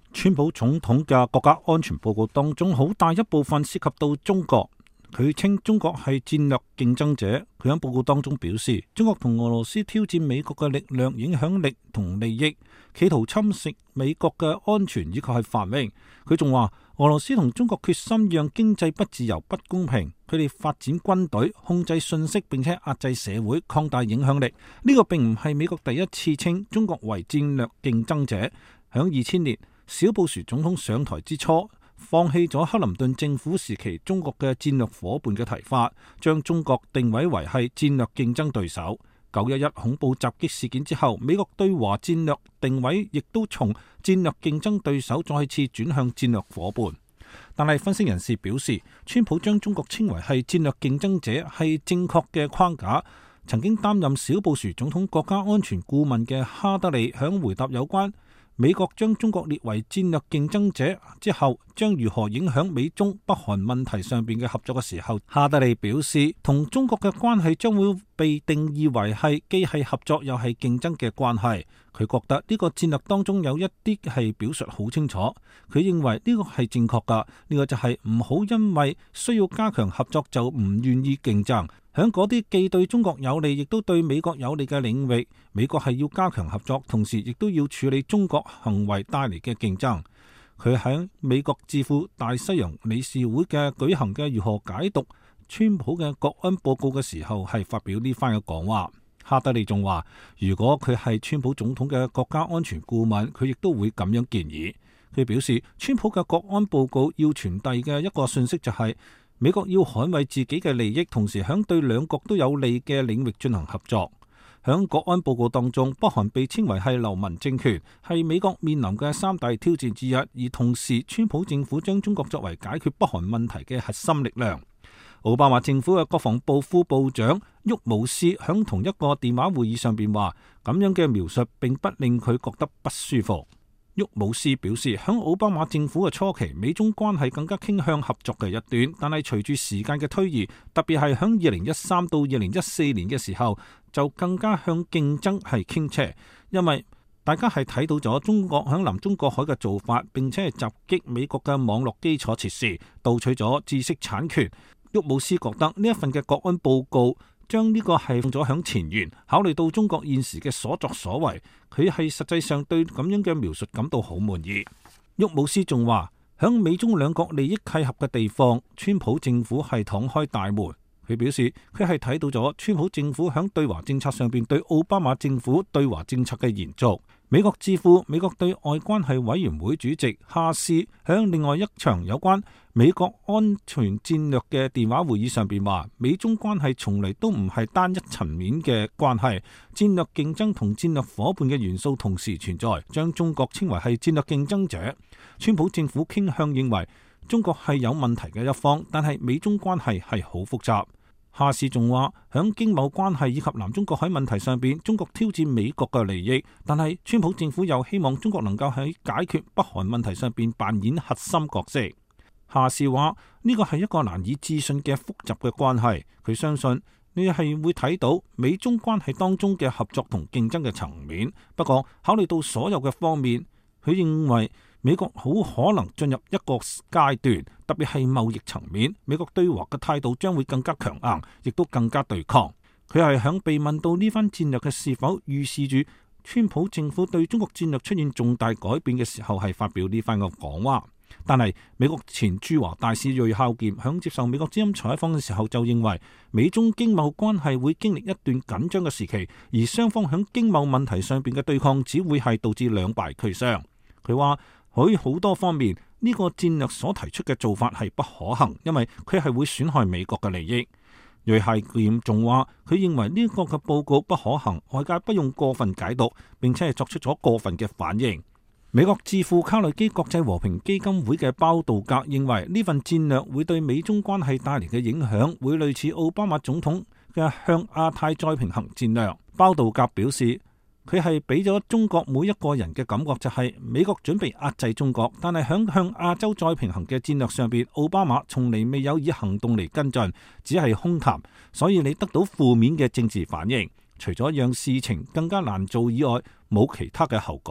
川普總統嘅國家安全報告當中，好大一部分涉及到中國。佢稱中國係戰略競爭者。佢喺報告當中表示，中國同俄羅斯挑戰美國嘅力量、影響力同利益，企圖侵蝕美國嘅安全以及係繁榮。佢仲話，俄羅斯同中國決心讓經濟不自由、不公平。佢哋發展軍隊、控制信息，並且壓制社會、擴大影響力。呢個並唔係美國第一次稱中國為戰略競爭者。響2000年，小布殊總統上台之初，放棄咗克林頓政府時期中國嘅戰略夥伴嘅提法，將中國定位為係戰略競爭對手。911恐怖襲擊事件之後，美國對華戰略定位亦都從戰略競爭對手再次轉向戰略夥伴。但係分析人士表示，川普將中國稱為係戰略競爭者係正確嘅框架。曾經擔任小布殊總統國家安全顧問嘅哈德利響回答有關美國將中國列為戰略競爭者之後，將如何影響美中北韓問題上邊嘅合作嘅時候，哈德利表示，同中國嘅關係將會被定義為係既係合作又係競爭嘅關係。佢覺得呢個戰略當中有一啲係表述好清楚，佢認為呢個係正確㗎。呢個就係唔好因為需要加強合作就唔願意競爭。喺嗰啲既對中國有利亦都對美國有利嘅領域，美國係要加強合作，同時亦都要處理中國行為帶嚟嘅競爭。佢喺美國智庫大西洋理事會嘅舉行嘅如何解讀川普嘅國安報告嘅時候，係發表呢番嘅講話。哈德利仲話，如果佢係川普總統嘅國家安全顧問，佢亦都會咁樣建議。佢表示，川普嘅國安報告要傳遞嘅一個信息就係，美國要捍衛自己嘅利益，同時響對兩國都有利嘅領域進行合作。響國安報告當中，北韓被稱為係流氓政權，係美國面臨嘅3大挑戰之一。而同時，川普政府將中國作為解決北韓問題嘅核心力量。奧巴馬政府嘅國防部副部長沃姆斯響同一個電話會議上邊話，咁樣嘅描述並不令佢覺得不舒服。沃姆斯表示，響奧巴馬政府嘅初期，美中關係更加傾向合作嘅一端，但係隨住時間嘅推移，特別係響2013到2014年嘅時候，就更加向競爭係傾斜，因為大家係睇到咗中國響南中國海嘅做法，並且係襲擊美國嘅網絡基礎設施，盜取咗知識產權。沃姆斯覺得呢一份嘅國安報告將呢個係放咗響前沿，考慮到中國現時嘅所作所為，佢係實際上對咁樣嘅描述感到好滿意。沃姆斯仲話，響美中兩國利益契合嘅地方，川普政府係敞開大門。佢表示，佢係睇到咗川普政府響對華政策上邊對奧巴馬政府對華政策嘅延續。美國智庫美國對外關係委員會主席哈斯響另外一場有關美國安全戰略嘅電話會議上邊話，美中關係從嚟都唔係單一層面嘅關係，戰略競爭同戰略夥伴嘅元素同時存在，將中國稱為係戰略競爭者。川普政府傾向認為中國係有問題嘅一方，但係美中關係係好複雜。哈斯仲話，響經貿關係以及南中國海問題上邊，中國挑戰美國嘅利益，但係川普政府又希望中國能夠喺解決北韓問題上邊扮演核心角色。哈斯話，呢個係一個難以置信嘅複雜嘅關係，佢相信你係會睇到美中關係當中嘅合作同競爭嘅層面。不過考慮到所有嘅方面，佢認為美國好可能進入一個階段，特別係貿易層面，美國對華嘅態度將會更加強硬，亦都更加對抗。佢係響被問到呢番戰略嘅是否預示住川普政府對中國戰略出現重大改變嘅時候，係發表呢番嘅講話。但係美國前駐華大使芮孝儉響接受美國之音採訪嘅時候就認為，美中經貿關係會經歷一段緊張嘅時期，而雙方響經貿問題上邊嘅對抗只會係導致兩敗俱傷。佢話，喺好多方面，呢個戰略所提出嘅做法係不可行，因為佢係會損害美國嘅利益。芮孝儉仲話，佢認為呢個嘅報告不可行，外界不用過分解讀，並且係作出咗過分嘅反應。美國智庫卡內基國際和平基金會嘅包道格認為，呢份戰略會對美中關係帶嚟嘅影響會類似奧巴馬總統嘅向亞太再平衡戰略。包道格表示，佢係俾咗中國每一個人嘅感覺就係美國準備壓制中國，但係響向亞洲再平衡嘅戰略上邊，奧巴馬從嚟未有以行動嚟跟進，只係空談，所以你得到負面嘅政治反應，除咗讓事情更加難做以外，冇其他嘅後果。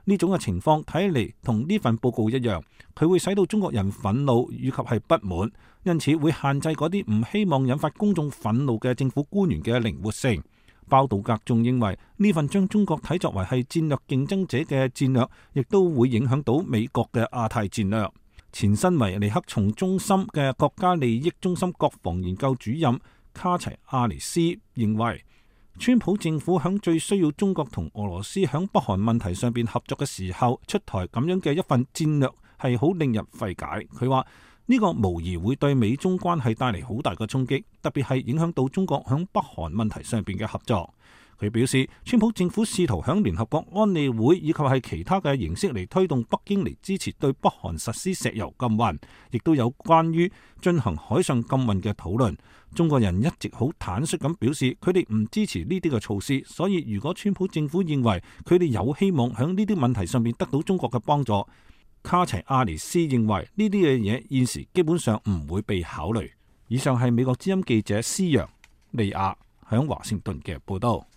呢種嘅情況睇嚟同呢份報告一樣，佢會使到中國人憤怒以及係不滿，因此會限制嗰啲唔希望引發公眾憤怒嘅政府官員嘅靈活性。鮑杜格仲認為呢份將中國睇作為係戰略競爭者嘅戰略，亦都會影響到美國嘅亞太戰略。前身為尼克松中心嘅國家利益中心國防研究主任卡齊亞尼斯認為，川普政府響最需要中國同俄羅斯響北韓問題上邊合作嘅時候出台咁樣嘅一份戰略係好令人費解。佢話呢個無疑會對美中關係帶嚟好大嘅衝擊，特別係影響到中國響北韓問題上邊嘅合作。佢表示，川普政府試圖響聯合國安理會以及係其他嘅形式嚟推動北京嚟支持對北韓實施石油禁運，亦都有關於進行海上禁運嘅討論。中國人一直好坦率咁表示，佢哋唔支持呢啲嘅措施，所以如果川普政府認為佢哋有希望響呢啲問題上面得到中國嘅幫助，卡齊亞尼斯認為呢啲嘅嘢現時基本上唔會被考慮。以上係美國之音記者施揚利亞響華盛頓嘅報道。